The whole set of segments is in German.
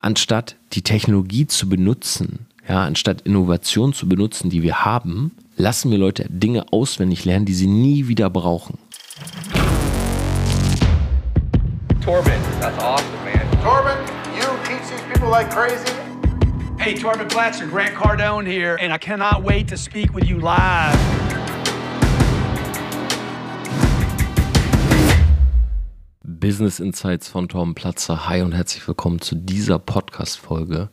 anstatt die Technologie zu benutzen, ja, anstatt Innovation zu benutzen, die wir haben, lassen wir Leute Dinge auswendig lernen, die sie nie wieder brauchen. Torben, that's awesome, man. Torben, you teach these people like crazy? Hey, Torben Blatzer, Grant Cardone here, and I cannot wait to speak with you live. Business Insights von Torben Blatzer. Hi und herzlich willkommen zu dieser Podcast-Folge.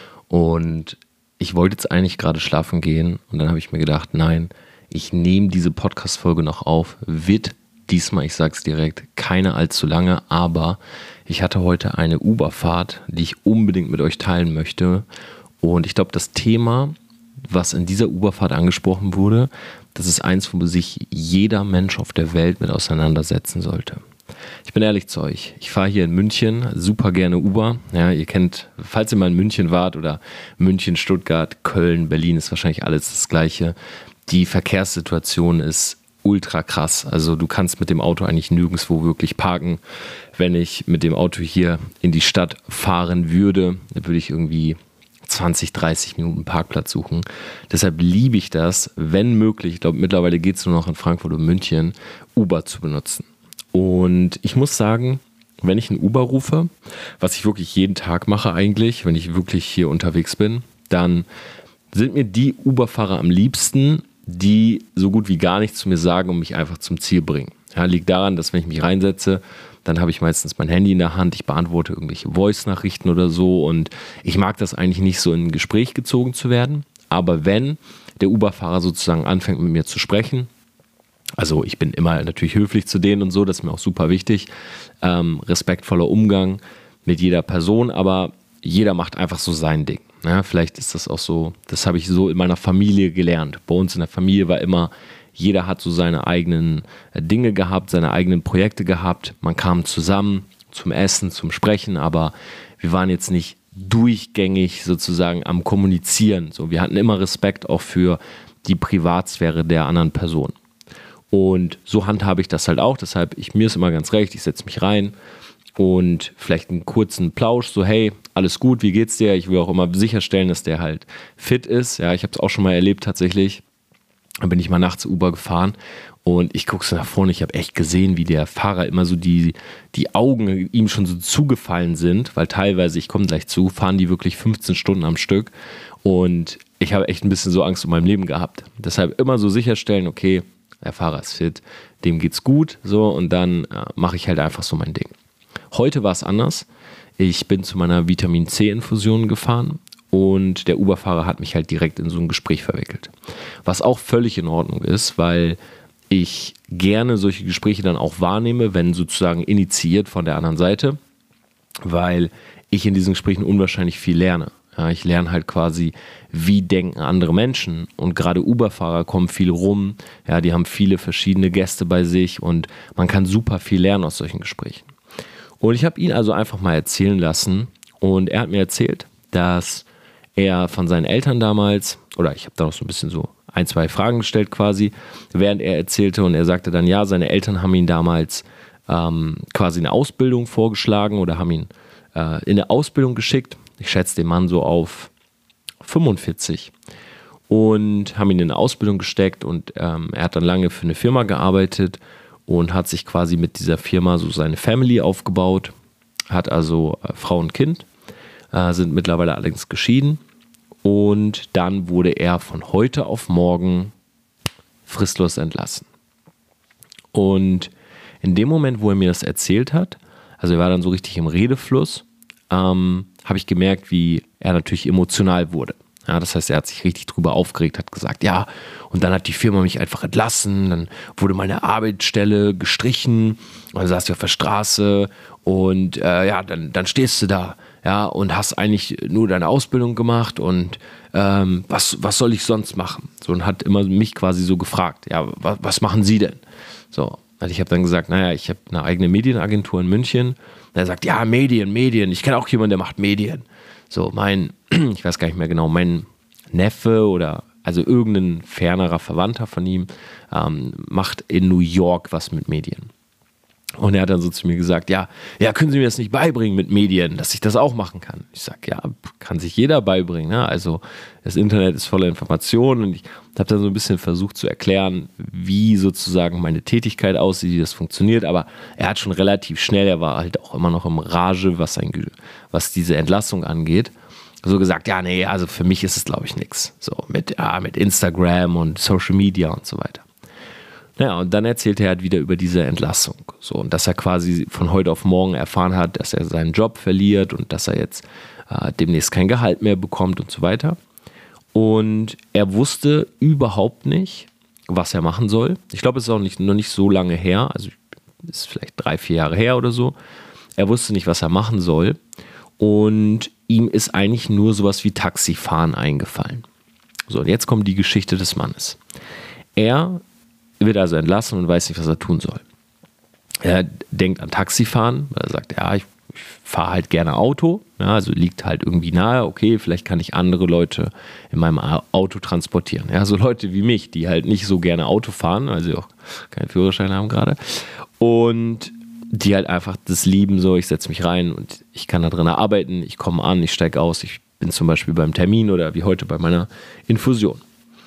Und ich wollte jetzt eigentlich gerade schlafen gehen und dann habe ich mir gedacht, nein, ich nehme diese Podcast-Folge noch auf. Wird diesmal, ich sag's direkt, keine allzu lange, aber ich hatte heute eine Uber-Fahrt, die ich unbedingt mit euch teilen möchte. Und ich glaube, das Thema, was in dieser Uber-Fahrt angesprochen wurde, das ist eins, wo sich jeder Mensch auf der Welt mit auseinandersetzen sollte. Ich bin ehrlich zu euch, ich fahre hier in München super gerne Uber. Ja, ihr kennt, falls ihr mal in München wart oder München, Stuttgart, Köln, Berlin, ist wahrscheinlich alles das Gleiche. Die Verkehrssituation ist ultra krass. Also du kannst mit dem Auto eigentlich nirgendwo wirklich parken. Wenn ich mit dem Auto hier in die Stadt fahren würde, dann würde ich irgendwie 20, 30 Minuten Parkplatz suchen. Deshalb liebe ich das, wenn möglich, ich glaube mittlerweile geht es nur noch in Frankfurt und München, Uber zu benutzen. Und ich muss sagen, wenn ich einen Uber rufe, was ich wirklich jeden Tag mache eigentlich, wenn ich wirklich hier unterwegs bin, dann sind mir die Uber-Fahrer am liebsten, die so gut wie gar nichts zu mir sagen und mich einfach zum Ziel bringen. Ja, liegt daran, dass wenn ich mich reinsetze, dann habe ich meistens mein Handy in der Hand, ich beantworte irgendwelche Voice-Nachrichten oder so und ich mag das eigentlich nicht so in ein Gespräch gezogen zu werden, aber wenn der Uber-Fahrer sozusagen anfängt mit mir zu sprechen, also ich bin immer natürlich höflich zu denen und so, das ist mir auch super wichtig, respektvoller Umgang mit jeder Person, aber jeder macht einfach so sein Ding. Ja, vielleicht ist das auch so, das habe ich so in meiner Familie gelernt. Bei uns in der Familie war immer, jeder hat so seine eigenen Dinge gehabt, seine eigenen Projekte gehabt. Man kam zusammen zum Essen, zum Sprechen, aber wir waren jetzt nicht durchgängig sozusagen am Kommunizieren. So, wir hatten immer Respekt auch für die Privatsphäre der anderen Person. Und so handhabe ich das halt auch, deshalb, mir ist immer ganz recht, ich setze mich rein und vielleicht einen kurzen Plausch, so hey, alles gut, wie geht's dir? Ich will auch immer sicherstellen, dass der halt fit ist. Ja, ich habe es auch schon mal erlebt tatsächlich, da bin ich mal nachts Uber gefahren und ich gucke so nach vorne, ich habe echt gesehen, wie der Fahrer immer so die Augen ihm schon so zugefallen sind, weil teilweise, ich komme gleich zu, fahren die wirklich 15 Stunden am Stück und ich habe echt ein bisschen so Angst um mein Leben gehabt. Deshalb immer so sicherstellen, okay, der Fahrer ist fit, dem geht's gut, so und dann mache ich halt einfach so mein Ding. Heute war es anders. Ich bin zu meiner Vitamin-C-Infusion gefahren und der Uber-Fahrer hat mich halt direkt in so ein Gespräch verwickelt. Was auch völlig in Ordnung ist, weil ich gerne solche Gespräche dann auch wahrnehme, wenn sozusagen initiiert von der anderen Seite, weil ich in diesen Gesprächen unwahrscheinlich viel lerne. Ja, ich lerne halt quasi, wie denken andere Menschen und gerade Uber-Fahrer kommen viel rum, ja, die haben viele verschiedene Gäste bei sich und man kann super viel lernen aus solchen Gesprächen. Und ich habe ihn also einfach mal erzählen lassen und er hat mir erzählt, dass er von seinen Eltern damals, oder ich habe da noch so ein bisschen so 1, 2 Fragen gestellt quasi, während er erzählte und er sagte dann, ja, seine Eltern haben ihn damals quasi eine Ausbildung vorgeschlagen oder haben ihn in eine Ausbildung geschickt. Ich schätze den Mann so auf 45 und haben ihn in eine Ausbildung gesteckt und er hat dann lange für eine Firma gearbeitet und hat sich quasi mit dieser Firma so seine Family aufgebaut, hat also Frau und Kind, sind mittlerweile allerdings geschieden und dann wurde er von heute auf morgen fristlos entlassen. Und in dem Moment, wo er mir das erzählt hat, also er war dann so richtig im Redefluss, habe ich gemerkt, wie er natürlich emotional wurde. Ja, das heißt, er hat sich richtig drüber aufgeregt, hat gesagt, ja, und dann hat die Firma mich einfach entlassen, dann wurde meine Arbeitsstelle gestrichen, und dann saß ich auf der Straße und ja, dann stehst du da, ja, und hast eigentlich nur deine Ausbildung gemacht und was soll ich sonst machen? So, und hat immer mich quasi so gefragt, ja, was machen Sie denn? So, also ich habe dann gesagt, naja, ich habe eine eigene Medienagentur in München. Und er sagt, ja, Medien, ich kenne auch jemanden, der macht Medien. So, ich weiß gar nicht mehr genau, mein Neffe oder also irgendein fernerer Verwandter von ihm macht in New York was mit Medien. Und er hat dann so zu mir gesagt, ja, können Sie mir das nicht beibringen mit Medien, dass ich das auch machen kann? Ich sage, ja, kann sich jeder beibringen. Ne? Also das Internet ist voller Informationen und ich habe dann so ein bisschen versucht zu erklären, wie sozusagen meine Tätigkeit aussieht, wie das funktioniert. Aber er hat schon relativ schnell, er war halt auch immer noch im Rage, was diese Entlassung angeht, so gesagt, ja, nee, also für mich ist es, glaube ich, nichts. So mit Instagram und Social Media und so weiter. Naja, und dann erzählte er halt wieder über diese Entlassung. So, und dass er quasi von heute auf morgen erfahren hat, dass er seinen Job verliert und dass er jetzt demnächst kein Gehalt mehr bekommt und so weiter. Und er wusste überhaupt nicht, was er machen soll. Ich glaube, es ist auch noch nicht so lange her, also ist vielleicht 3-4 Jahre her oder so. Er wusste nicht, was er machen soll. Und ihm ist eigentlich nur sowas wie Taxifahren eingefallen. So, und jetzt kommt die Geschichte des Mannes. Er wird also entlassen und weiß nicht, was er tun soll. Er denkt an Taxifahren, weil er sagt, ja, ich fahre halt gerne Auto, ja, also liegt halt irgendwie nahe, okay, vielleicht kann ich andere Leute in meinem Auto transportieren. Ja, so Leute wie mich, die halt nicht so gerne Auto fahren, weil sie auch keinen Führerschein haben gerade und die halt einfach das lieben, so ich setze mich rein und ich kann da drin arbeiten, ich komme an, ich steige aus, ich bin zum Beispiel beim Termin oder wie heute bei meiner Infusion.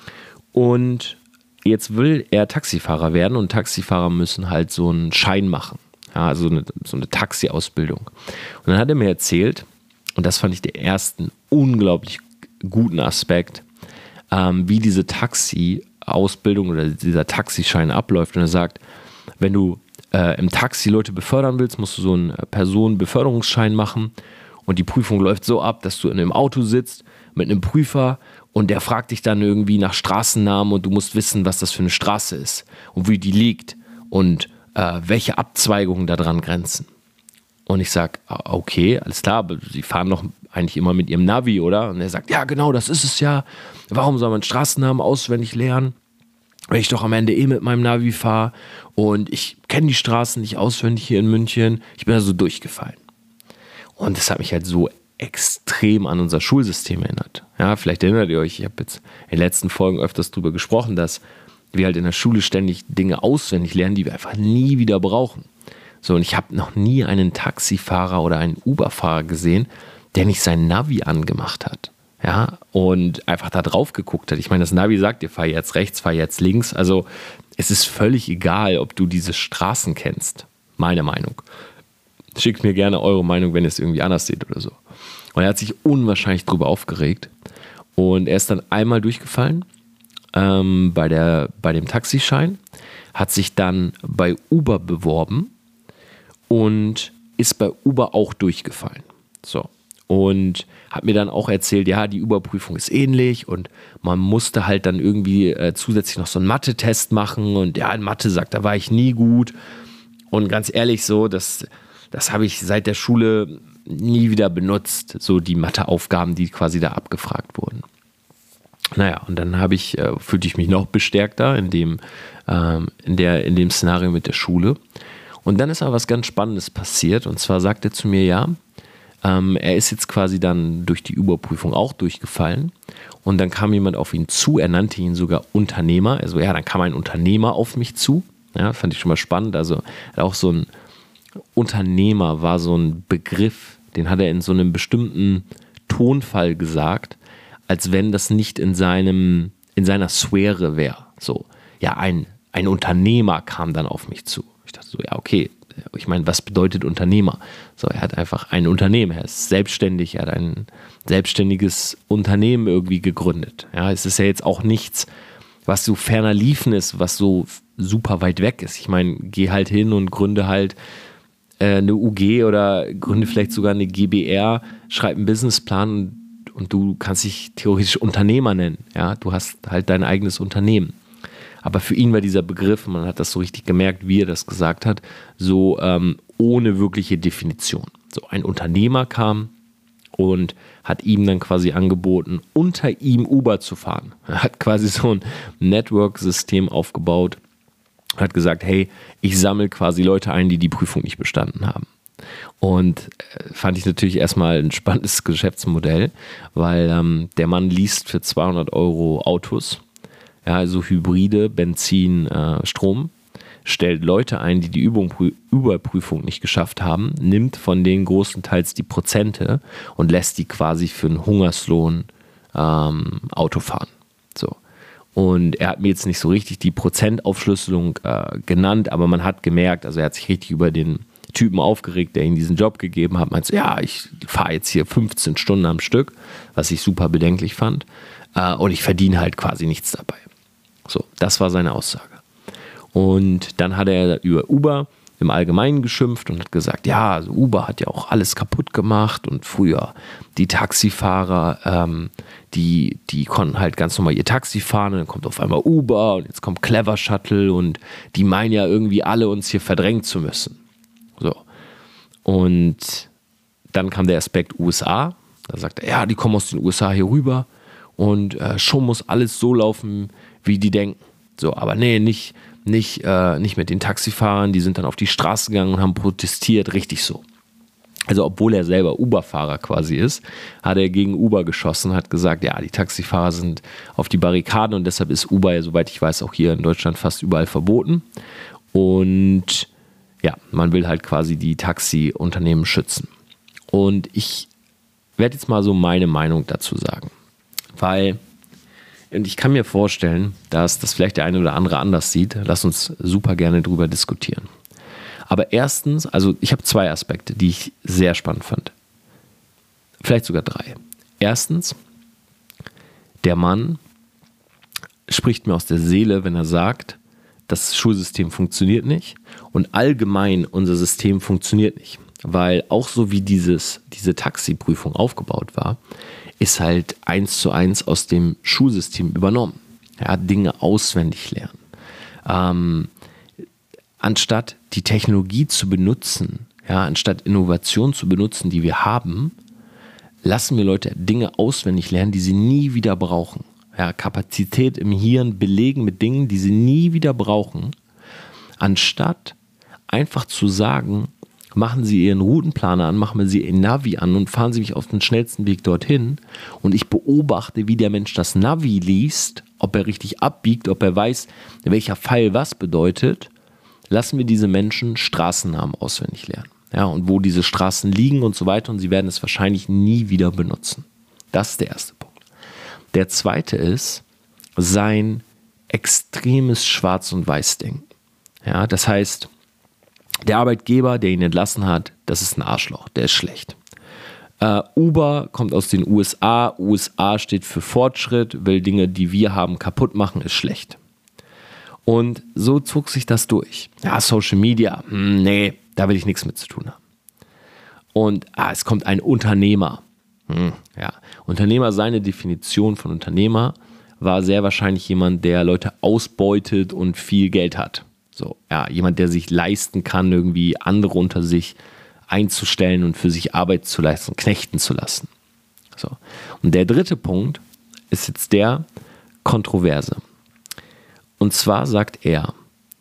Und jetzt will er Taxifahrer werden und Taxifahrer müssen halt so einen Schein machen. Ja, also so eine Taxi-Ausbildung. Und dann hat er mir erzählt, und das fand ich den ersten unglaublich guten Aspekt, wie diese Taxi-Ausbildung oder dieser Taxischein abläuft. Und er sagt, wenn du im Taxi Leute befördern willst, musst du so einen Personenbeförderungsschein machen. Und die Prüfung läuft so ab, dass du in einem Auto sitzt mit einem Prüfer und der fragt dich dann irgendwie nach Straßennamen und du musst wissen, was das für eine Straße ist und wie die liegt und welche Abzweigungen da dran grenzen. Und ich sage, okay, alles klar, aber sie fahren doch eigentlich immer mit ihrem Navi, oder? Und er sagt, ja genau, das ist es ja. Warum soll man Straßennamen auswendig lernen, wenn ich doch am Ende mit meinem Navi fahre und ich kenne die Straßen nicht auswendig hier in München. Ich bin da so durchgefallen. Und das hat mich halt so extrem an unser Schulsystem erinnert. Ja, vielleicht erinnert ihr euch, ich habe jetzt in den letzten Folgen öfters drüber gesprochen, dass wir halt in der Schule ständig Dinge auswendig lernen, die wir einfach nie wieder brauchen. So, und ich habe noch nie einen Taxifahrer oder einen Uber-Fahrer gesehen, der nicht sein Navi angemacht hat. Ja, und einfach da drauf geguckt hat. Ich meine, das Navi sagt dir, fahr jetzt rechts, fahr jetzt links. Also es ist völlig egal, ob du diese Straßen kennst. Meine Meinung. Schickt mir gerne eure Meinung, wenn ihr es irgendwie anders seht oder so. Und er hat sich unwahrscheinlich drüber aufgeregt. Und er ist dann einmal durchgefallen bei dem Taxischein, hat sich dann bei Uber beworben und ist bei Uber auch durchgefallen. So. Und hat mir dann auch erzählt, ja, die Uber-Prüfung ist ähnlich und man musste halt dann irgendwie zusätzlich noch so einen Mathe-Test machen und ja, in Mathe sagt, da war ich nie gut. Und ganz ehrlich so, das habe ich seit der Schule nie wieder benutzt, so die Matheaufgaben, die quasi da abgefragt wurden. Naja, und dann fühlte ich mich noch bestärkter in dem Szenario mit der Schule. Und dann ist aber was ganz Spannendes passiert. Und zwar sagt er zu mir, ja, er ist jetzt quasi dann durch die Überprüfung auch durchgefallen. Und dann kam jemand auf ihn zu, er nannte ihn sogar Unternehmer. Also ja, dann kam ein Unternehmer auf mich zu. Ja, fand ich schon mal spannend. Also auch so ein Unternehmer war so ein Begriff, den hat er in so einem bestimmten Tonfall gesagt, als wenn das nicht in seiner Sphäre wäre. So, ja, ein Unternehmer kam dann auf mich zu. Ich dachte so, ja, okay, ich meine, was bedeutet Unternehmer? So, er hat einfach ein Unternehmen, er ist selbstständig, er hat ein selbstständiges Unternehmen irgendwie gegründet. Ja, es ist ja jetzt auch nichts, was so ferner liefen ist, was so super weit weg ist. Ich meine, geh halt hin und gründe halt eine UG oder gründe vielleicht sogar eine GbR, schreib einen Businessplan und du kannst dich theoretisch Unternehmer nennen. Ja, du hast halt dein eigenes Unternehmen. Aber für ihn war dieser Begriff, man hat das so richtig gemerkt, wie er das gesagt hat, so ohne wirkliche Definition. So ein Unternehmer kam und hat ihm dann quasi angeboten, unter ihm Uber zu fahren. Er hat quasi so ein Network-System aufgebaut, hat gesagt, hey, ich sammle quasi Leute ein, die die Prüfung nicht bestanden haben. Und fand ich natürlich erstmal ein spannendes Geschäftsmodell, weil der Mann liest für 200 € Autos, ja, also Hybride, Benzin, Strom, stellt Leute ein, die Überprüfung nicht geschafft haben, nimmt von denen großenteils die Prozente und lässt die quasi für einen Hungerslohn Auto fahren. So. Und er hat mir jetzt nicht so richtig die Prozentaufschlüsselung genannt, aber man hat gemerkt, also er hat sich richtig über den Typen aufgeregt, der ihm diesen Job gegeben hat, meinte, ja, ich fahre jetzt hier 15 Stunden am Stück, was ich super bedenklich fand, und ich verdiene halt quasi nichts dabei. So, das war seine Aussage. Und dann hat er über Uber im Allgemeinen geschimpft und hat gesagt, ja, also Uber hat ja auch alles kaputt gemacht und früher die Taxifahrer, die konnten halt ganz normal ihr Taxi fahren und dann kommt auf einmal Uber und jetzt kommt Clever Shuttle und die meinen ja irgendwie alle uns hier verdrängen zu müssen. So. Und dann kam der Aspekt USA, da sagt er, ja, die kommen aus den USA hier rüber und schon muss alles so laufen, wie die denken. So, aber nee, nicht mit den Taxifahrern, die sind dann auf die Straße gegangen und haben protestiert, richtig so. Also obwohl er selber Uber-Fahrer quasi ist, hat er gegen Uber geschossen, hat gesagt, ja, die Taxifahrer sind auf die Barrikaden und deshalb ist Uber, soweit ich weiß, auch hier in Deutschland fast überall verboten. Und ja, man will halt quasi die Taxiunternehmen schützen. Und ich werde jetzt mal so meine Meinung dazu sagen, weil und ich kann mir vorstellen, dass das vielleicht der eine oder andere anders sieht. Lass uns super gerne drüber diskutieren. Aber erstens, also ich habe 2 Aspekte, die ich sehr spannend fand. Vielleicht sogar 3. Erstens, der Mann spricht mir aus der Seele, wenn er sagt, das Schulsystem funktioniert nicht und allgemein unser System funktioniert nicht. Weil auch so wie diese Taxiprüfung aufgebaut war, ist halt 1:1 aus dem Schulsystem übernommen. Ja, Dinge auswendig lernen. Anstatt die Technologie zu benutzen, ja, anstatt Innovation zu benutzen, die wir haben, lassen wir Leute Dinge auswendig lernen, die sie nie wieder brauchen. Ja, Kapazität im Hirn belegen mit Dingen, die sie nie wieder brauchen, anstatt einfach zu sagen, machen Sie Ihren Routenplaner an, machen Sie Ihr Navi an und fahren Sie mich auf den schnellsten Weg dorthin und ich beobachte, wie der Mensch das Navi liest, ob er richtig abbiegt, ob er weiß, welcher Pfeil was bedeutet, lassen wir diese Menschen Straßennamen auswendig lernen. Ja, und wo diese Straßen liegen und so weiter und sie werden es wahrscheinlich nie wieder benutzen. Das ist der erste Punkt. Der zweite ist sein extremes Schwarz- und Weiß-Denken. Ja, das heißt, der Arbeitgeber, der ihn entlassen hat, das ist ein Arschloch, der ist schlecht. Uber kommt aus den USA, USA steht für Fortschritt, will Dinge, die wir haben, kaputt machen, ist schlecht. Und so zog sich das durch. Ja, Social Media, nee, da will ich nichts mit zu tun haben. Und es kommt ein Unternehmer. Ja, Unternehmer, seine Definition von Unternehmer war sehr wahrscheinlich jemand, der Leute ausbeutet und viel Geld hat. So, ja, jemand, der sich leisten kann, irgendwie andere unter sich einzustellen und für sich Arbeit zu leisten, knechten zu lassen. So. Und der dritte Punkt ist jetzt der Kontroverse. Und zwar sagt er,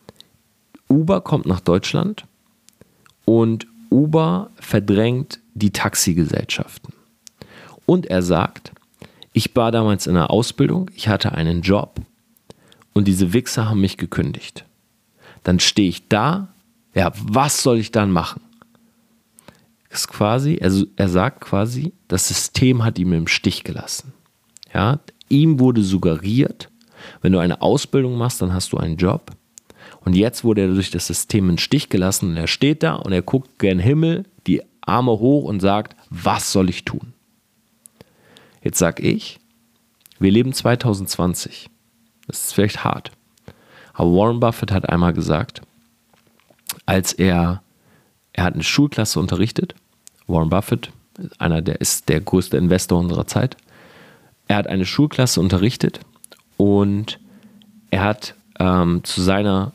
Uber kommt nach Deutschland und Uber verdrängt die Taxigesellschaften. Und er sagt, ich war damals in einer Ausbildung, ich hatte einen Job und diese Wichser haben mich gekündigt. Dann stehe ich da, ja, was soll ich dann machen? Das ist quasi, also er sagt quasi, das System hat ihn im Stich gelassen. Ja, ihm wurde suggeriert, wenn du eine Ausbildung machst, dann hast du einen Job. Und jetzt wurde er durch das System im Stich gelassen und er steht da und er guckt gen Himmel, die Arme hoch und sagt, was soll ich tun? Jetzt sag ich, wir leben 2020. Das ist vielleicht hart. Aber Warren Buffett hat einmal gesagt, als er hat eine Schulklasse unterrichtet. Warren Buffett, ist der größte Investor unserer Zeit. Er hat eine Schulklasse unterrichtet und er hat zu seiner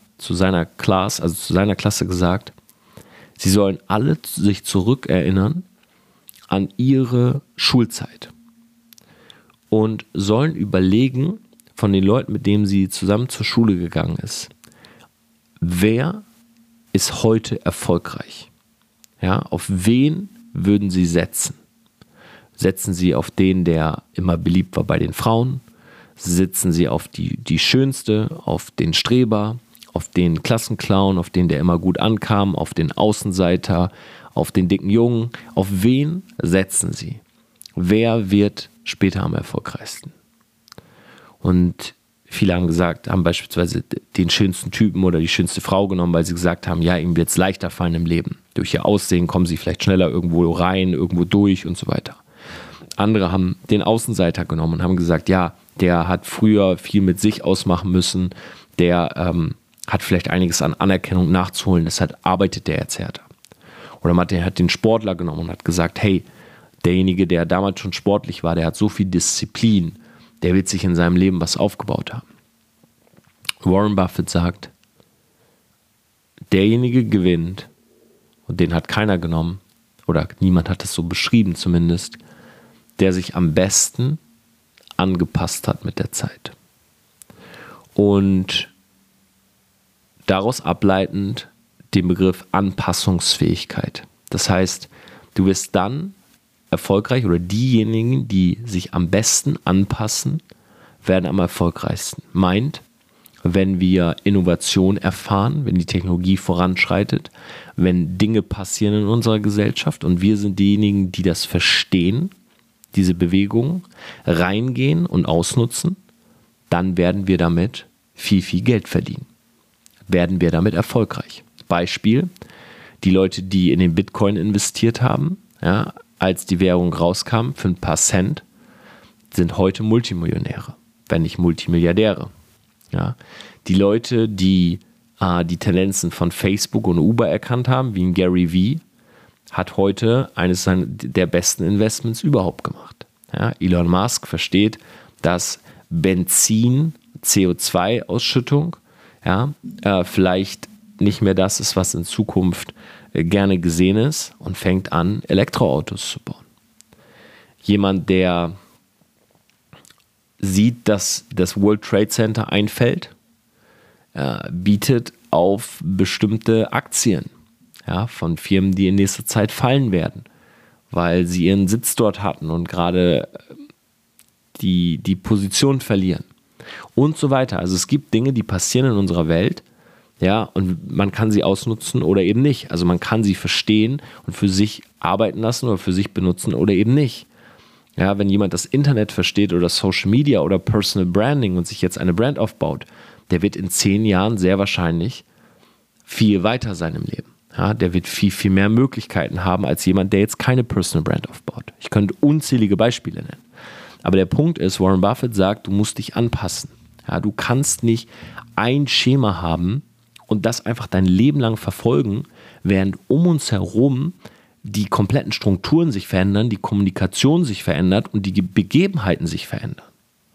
Klasse gesagt, sie sollen alle sich zurückerinnern an ihre Schulzeit und sollen überlegen, von den Leuten, mit denen sie zusammen zur Schule gegangen ist, wer ist heute erfolgreich? Ja, auf wen würden sie setzen? Setzen sie auf den, der immer beliebt war bei den Frauen? Setzen sie auf die Schönste, auf den Streber, auf den Klassenclown, auf den, der immer gut ankam, auf den Außenseiter, auf den dicken Jungen. Auf wen setzen sie? Wer wird später am erfolgreichsten? Und viele haben beispielsweise den schönsten Typen oder die schönste Frau genommen, weil sie gesagt haben, ja, ihm wird es leichter fallen im Leben. Durch ihr Aussehen kommen sie vielleicht schneller irgendwo rein, irgendwo durch und so weiter. Andere haben den Außenseiter genommen und haben gesagt, ja, der hat früher viel mit sich ausmachen müssen, der hat vielleicht einiges an Anerkennung nachzuholen, deshalb arbeitet der jetzt härter. Oder man hat den Sportler genommen und hat gesagt, hey, derjenige, der damals schon sportlich war, der hat so viel Disziplin, der wird sich in seinem Leben was aufgebaut haben. Warren Buffett sagt, derjenige gewinnt, und den hat keiner genommen, oder niemand hat es so beschrieben zumindest, der sich am besten angepasst hat mit der Zeit. Und daraus ableitend den Begriff Anpassungsfähigkeit. Das heißt, du wirst dann erfolgreich, oder diejenigen, die sich am besten anpassen, werden am erfolgreichsten. Meint, wenn wir Innovation erfahren, wenn die Technologie voranschreitet, wenn Dinge passieren in unserer Gesellschaft und wir sind diejenigen, die das verstehen, diese Bewegungen, reingehen und ausnutzen, dann werden wir damit viel, viel Geld verdienen. Werden wir damit erfolgreich. Beispiel, die Leute, die in den Bitcoin investiert haben, ja, als die Währung rauskam, für ein paar Cent, sind heute Multimillionäre, wenn nicht Multimilliardäre. Ja. Die Leute, die die Tendenzen von Facebook und Uber erkannt haben, wie ein Gary Vee, hat heute eines der besten Investments überhaupt gemacht. Ja. Elon Musk versteht, dass Benzin, CO2-Ausschüttung, vielleicht nicht mehr das ist, was in Zukunft gerne gesehen ist, und fängt an, Elektroautos zu bauen. Jemand, der sieht, dass das World Trade Center einfällt, bietet auf bestimmte Aktien, von Firmen, die in nächster Zeit fallen werden, weil sie ihren Sitz dort hatten und gerade die Position verlieren und so weiter. Also es gibt Dinge, die passieren in unserer Welt, und man kann sie ausnutzen oder eben nicht. Also man kann sie verstehen und für sich arbeiten lassen oder für sich benutzen oder eben nicht. Ja, wenn jemand das Internet versteht oder Social Media oder Personal Branding und sich jetzt eine Brand aufbaut, der wird in 10 Jahren sehr wahrscheinlich viel weiter sein im Leben. Ja, der wird viel, viel mehr Möglichkeiten haben als jemand, der jetzt keine Personal Brand aufbaut. Ich könnte unzählige Beispiele nennen. Aber der Punkt ist, Warren Buffett sagt, du musst dich anpassen. Ja, du kannst nicht ein Schema haben und das einfach dein Leben lang verfolgen, während um uns herum die kompletten Strukturen sich verändern, die Kommunikation sich verändert und die Begebenheiten sich verändern.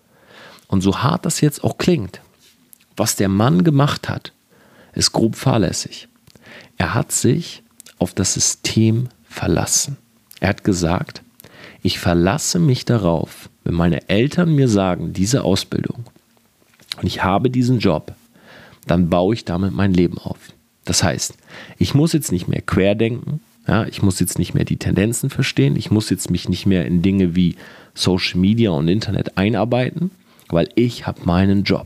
Und so hart das jetzt auch klingt, was der Mann gemacht hat, ist grob fahrlässig. Er hat sich auf das System verlassen. Er hat gesagt, ich verlasse mich darauf, wenn meine Eltern mir sagen, diese Ausbildung und ich habe diesen Job, dann baue ich damit mein Leben auf. Das heißt, ich muss jetzt nicht mehr querdenken, ich muss jetzt nicht mehr die Tendenzen verstehen, ich muss jetzt mich nicht mehr in Dinge wie Social Media und Internet einarbeiten, weil ich habe meinen Job.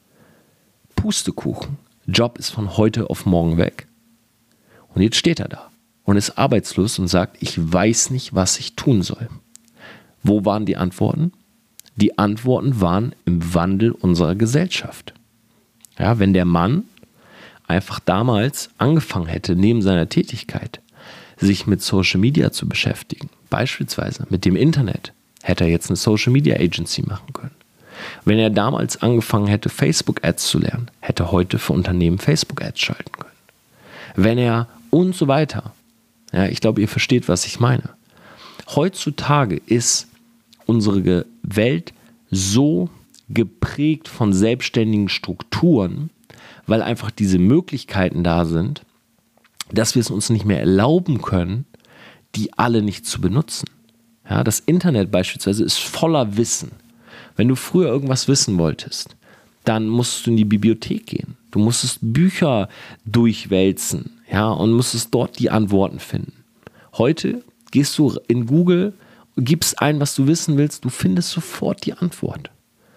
Pustekuchen. Job ist von heute auf morgen weg. Und jetzt steht er da und ist arbeitslos und sagt, ich weiß nicht, was ich tun soll. Wo waren die Antworten? Die Antworten waren im Wandel unserer Gesellschaft. Ja, wenn der Mann einfach damals angefangen hätte, neben seiner Tätigkeit, sich mit Social Media zu beschäftigen, beispielsweise mit dem Internet, hätte er jetzt eine Social Media Agency machen können. Wenn er damals angefangen hätte, Facebook-Ads zu lernen, hätte er heute für Unternehmen Facebook-Ads schalten können. Wenn er und so weiter. Ja, ich glaube, ihr versteht, was ich meine. Heutzutage ist unsere Welt so geprägt von selbstständigen Strukturen, weil einfach diese Möglichkeiten da sind, dass wir es uns nicht mehr erlauben können, die alle nicht zu benutzen. Ja, das Internet beispielsweise ist voller Wissen. Wenn du früher irgendwas wissen wolltest, dann musstest du in die Bibliothek gehen. Du musstest Bücher durchwälzen, und musstest dort die Antworten finden. Heute gehst du in Google, gibst ein, was du wissen willst, du findest sofort die Antwort.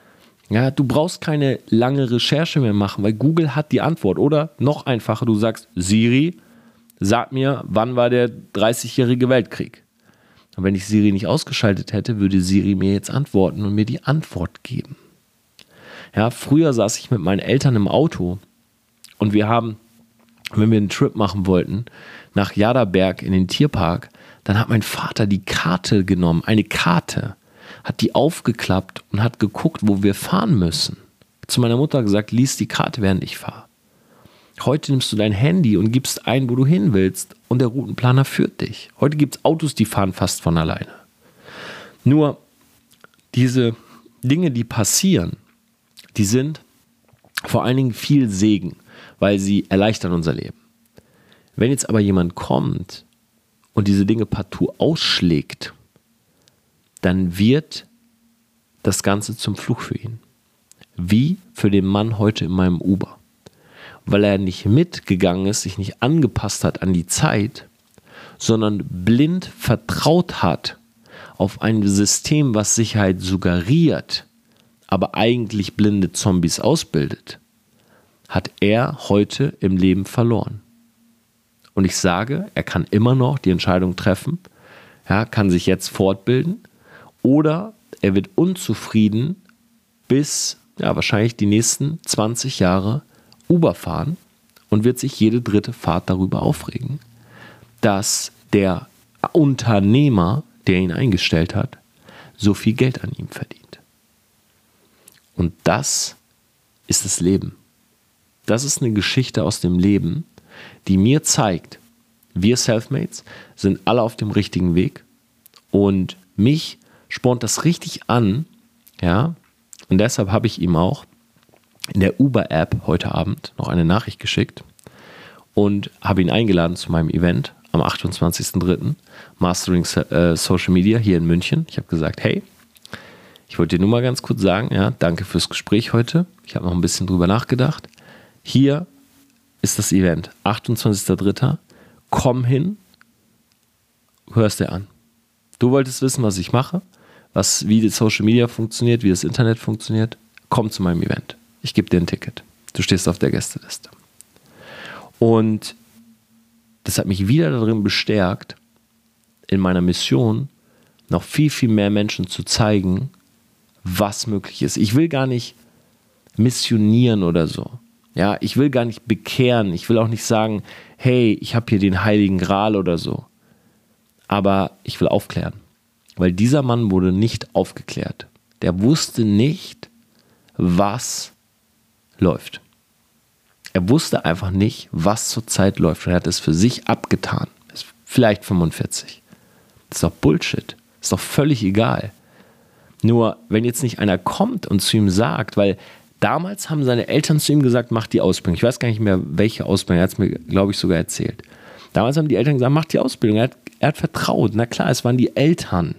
Ja, du brauchst keine lange Recherche mehr machen, weil Google hat die Antwort. Oder noch einfacher, du sagst, Siri, sag mir, wann war der 30-jährige Weltkrieg? Und wenn ich Siri nicht ausgeschaltet hätte, würde Siri mir jetzt antworten und mir die Antwort geben. Ja, früher saß ich mit meinen Eltern im Auto und wir haben, wenn wir einen Trip machen wollten, nach Jaderberg in den Tierpark, dann hat mein Vater die Karte genommen, eine Karte, hat die aufgeklappt und hat geguckt, wo wir fahren müssen. Zu meiner Mutter gesagt, lies die Karte, während ich fahre. Heute nimmst du dein Handy und gibst ein, wo du hin willst und der Routenplaner führt dich. Heute gibt es Autos, die fahren fast von alleine. Nur diese Dinge, die passieren, die sind vor allen Dingen viel Segen, weil sie erleichtern unser Leben. Wenn jetzt aber jemand kommt und diese Dinge partout ausschlägt, dann wird das Ganze zum Fluch für ihn. Wie für den Mann heute in meinem Uber. Weil er nicht mitgegangen ist, sich nicht angepasst hat an die Zeit, sondern blind vertraut hat auf ein System, was Sicherheit suggeriert, aber eigentlich blinde Zombies ausbildet, hat er heute im Leben verloren. Und ich sage, er kann immer noch die Entscheidung treffen, ja, kann sich jetzt fortbilden, oder er wird unzufrieden bis wahrscheinlich die nächsten 20 Jahre Uber fahren und wird sich jede dritte Fahrt darüber aufregen, dass der Unternehmer, der ihn eingestellt hat, so viel Geld an ihm verdient. Und das ist das Leben. Das ist eine Geschichte aus dem Leben, die mir zeigt, wir Selfmates sind alle auf dem richtigen Weg und mich spornt das richtig an, ja, und deshalb habe ich ihm auch in der Uber-App heute Abend noch eine Nachricht geschickt und habe ihn eingeladen zu meinem Event am 28.03. Mastering Social Media hier in München. Ich habe gesagt, hey, ich wollte dir nur mal ganz kurz sagen, ja, danke fürs Gespräch heute. Ich habe noch ein bisschen drüber nachgedacht. Hier ist das Event, 28.03. Komm hin, hörst dir an. Du wolltest wissen, was ich mache, wie die Social Media funktioniert, wie das Internet funktioniert. Komm zu meinem Event. Ich gebe dir ein Ticket. Du stehst auf der Gästeliste. Und das hat mich wieder darin bestärkt, in meiner Mission noch viel, viel mehr Menschen zu zeigen, was möglich ist. Ich will gar nicht missionieren oder so. Ja, ich will gar nicht bekehren. Ich will auch nicht sagen, hey, ich habe hier den Heiligen Gral oder so. Aber ich will aufklären. Weil dieser Mann wurde nicht aufgeklärt. Der wusste nicht, was läuft. Er wusste einfach nicht, was zurzeit läuft. Und er hat es für sich abgetan. Ist vielleicht 45. Das ist doch Bullshit. Ist doch völlig egal. Nur, wenn jetzt nicht einer kommt und zu ihm sagt, weil damals haben seine Eltern zu ihm gesagt, mach die Ausbildung. Ich weiß gar nicht mehr, welche Ausbildung. Er hat es mir, glaube ich, sogar erzählt. Damals haben die Eltern gesagt, mach die Ausbildung. Er hat vertraut. Na klar, es waren die Eltern.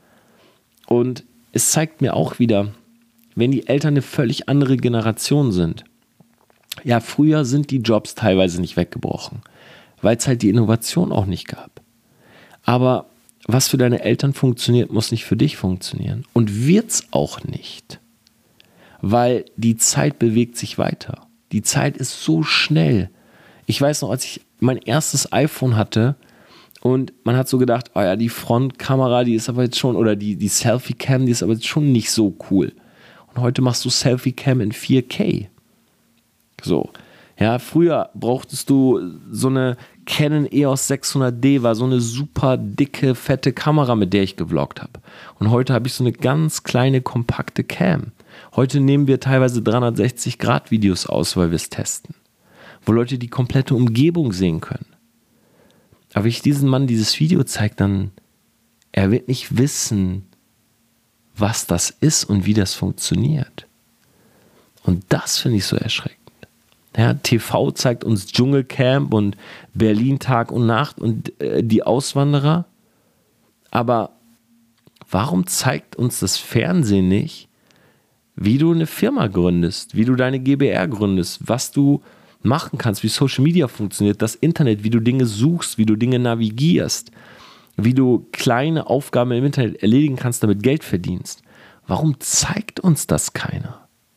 Und es zeigt mir auch wieder, wenn die Eltern eine völlig andere Generation sind. Ja, früher sind die Jobs teilweise nicht weggebrochen, weil es halt die Innovation auch nicht gab. Aber was für deine Eltern funktioniert, muss nicht für dich funktionieren. Und wird's auch nicht. Weil die Zeit bewegt sich weiter. Die Zeit ist so schnell. Ich weiß noch, als ich mein erstes iPhone hatte und man hat so gedacht, oh ja, die Frontkamera, die ist aber jetzt schon, oder die Selfie-Cam, die ist aber jetzt schon nicht so cool. Und heute machst du Selfie-Cam in 4K. So. Ja, früher brauchtest du so eine Canon EOS 600D, war so eine super dicke, fette Kamera, mit der ich gevloggt habe. Und heute habe ich so eine ganz kleine, kompakte Cam. Heute nehmen wir teilweise 360-Grad-Videos aus, weil wir es testen. Wo Leute die komplette Umgebung sehen können. Aber wenn ich diesem Mann dieses Video zeige, dann er wird nicht wissen, was das ist und wie das funktioniert. Und das finde ich so erschreckend. Ja, TV zeigt uns Dschungelcamp und Berlin Tag und Nacht und die Auswanderer. Aber warum zeigt uns das Fernsehen nicht, wie du eine Firma gründest, wie du deine GbR gründest, was du machen kannst, wie Social Media funktioniert, das Internet, wie du Dinge suchst, wie du Dinge navigierst, wie du kleine Aufgaben im Internet erledigen kannst, damit Geld verdienst. Warum zeigt uns das keiner?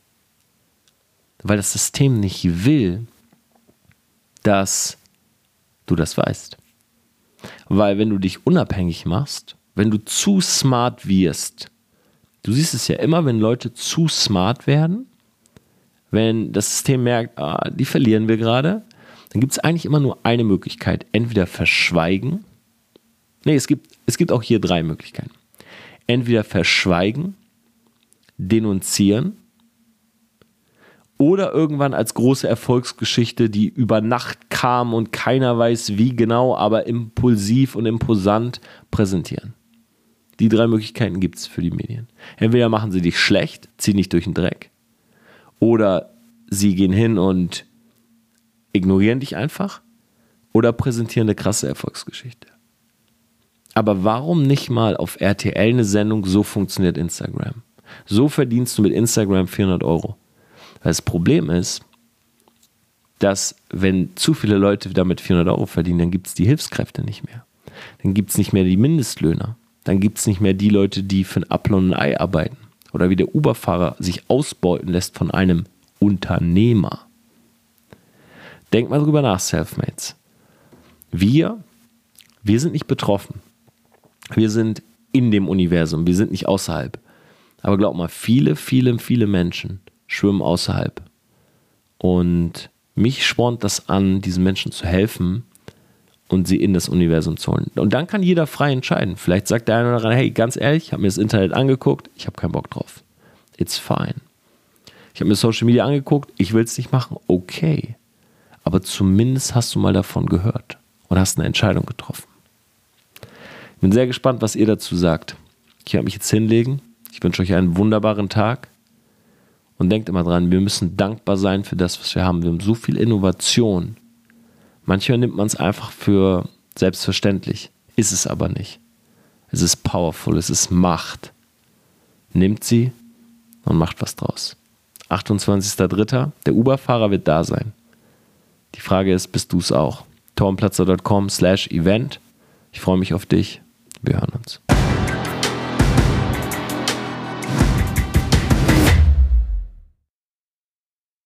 weil das System nicht will, dass du das weißt. Weil wenn du dich unabhängig machst, wenn du zu smart wirst, du siehst es ja immer, wenn Leute zu smart werden, wenn das System merkt, die verlieren wir gerade, dann gibt es eigentlich immer nur eine Möglichkeit. Entweder verschweigen. Nee, es gibt auch hier 3 Möglichkeiten. Entweder verschweigen, denunzieren oder irgendwann als große Erfolgsgeschichte, die über Nacht kam und keiner weiß wie genau, aber impulsiv und imposant präsentieren. Die 3 Möglichkeiten gibt es für die Medien. Entweder machen sie dich schlecht, ziehen dich durch den Dreck, oder sie gehen hin und ignorieren dich einfach, oder präsentieren eine krasse Erfolgsgeschichte. Aber warum nicht mal auf RTL eine Sendung, so funktioniert Instagram? So verdienst du mit Instagram 400 Euro. Weil das Problem ist, dass wenn zu viele Leute damit 400 Euro verdienen, dann gibt es die Hilfskräfte nicht mehr. Dann gibt es nicht mehr die Mindestlöhner. Dann gibt es nicht mehr die Leute, die für ein Apfel und ein Ei arbeiten. Oder wie der Uber-Fahrer sich ausbeuten lässt von einem Unternehmer. Denk mal drüber nach, Selfmates. Wir sind nicht betroffen. Wir sind in dem Universum. Wir sind nicht außerhalb. Aber glaub mal, viele, viele, viele Menschen schwimmen außerhalb. Und mich spornt das an, diesen Menschen zu helfen und sie in das Universum zu holen. Und dann kann jeder frei entscheiden. Vielleicht sagt der eine oder andere, hey, ganz ehrlich, ich habe mir das Internet angeguckt, ich habe keinen Bock drauf. It's fine. Ich habe mir Social Media angeguckt, ich will es nicht machen, okay. Aber zumindest hast du mal davon gehört und hast eine Entscheidung getroffen. Ich bin sehr gespannt, was ihr dazu sagt. Ich werde mich jetzt hinlegen. Ich wünsche euch einen wunderbaren Tag. Und denkt immer dran, wir müssen dankbar sein für das, was wir haben. Wir haben so viel Innovation. Manchmal nimmt man es einfach für selbstverständlich. Ist es aber nicht. Es ist powerful, es ist Macht. Nehmt sie und macht was draus. 28.03. Der Uber-Fahrer wird da sein. Die Frage ist, bist du es auch? torbenplatzer.com/event. Ich freue mich auf dich. Wir hören uns.